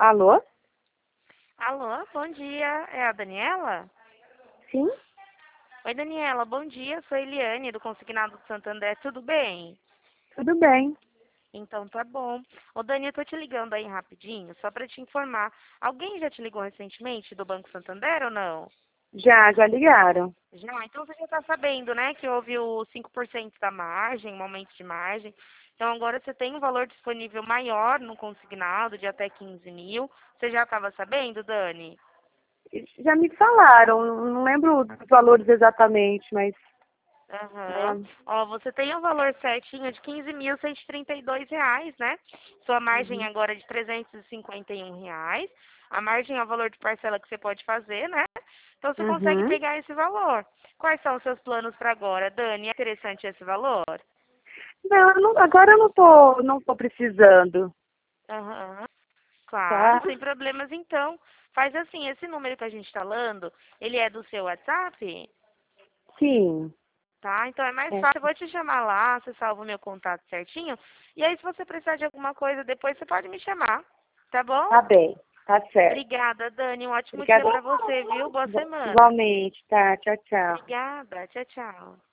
Alô? Alô, bom dia. É a Daniela? Sim? Oi, Daniela, bom dia. Sou a Eliane, do Consignado do Santander. Tudo bem? Tudo bem. Então tá bom. Ô, Dani, eu tô te ligando aí rapidinho, só pra te informar. Alguém já te ligou recentemente do Banco Santander ou não? Já ligaram. Já, então você já tá sabendo, né, que houve o 5% da margem, um aumento de margem. Então agora você tem um valor disponível maior no consignado de até 15 mil. Você já estava sabendo, Dani? Já me falaram, não lembro dos valores exatamente, mas Aham. ah, Ó, você tem o valor certinho de 15.132 reais, né? Sua margem uhum, agora é de 351 reais. A margem é o valor de parcela que você pode fazer, né? Então você consegue uhum. pegar esse valor. Quais são os seus planos para agora, Dani? É interessante esse valor? Não, agora eu não tô precisando, Aham. Claro, tá? sem problemas então. Faz assim, esse número que a gente está falando, ele é do seu WhatsApp? Sim. Tá? Então é mais É, fácil. Eu vou te chamar lá, você salva o meu contato certinho. E aí, se você precisar de alguma coisa depois, você pode me chamar. Tá bom? tá bem, tá certo. Obrigada, Dani. Um ótimo dia Obrigada. pra você, viu? Boa semana. Igualmente, tá? Tchau, tchau. Obrigada. Tchau, tchau.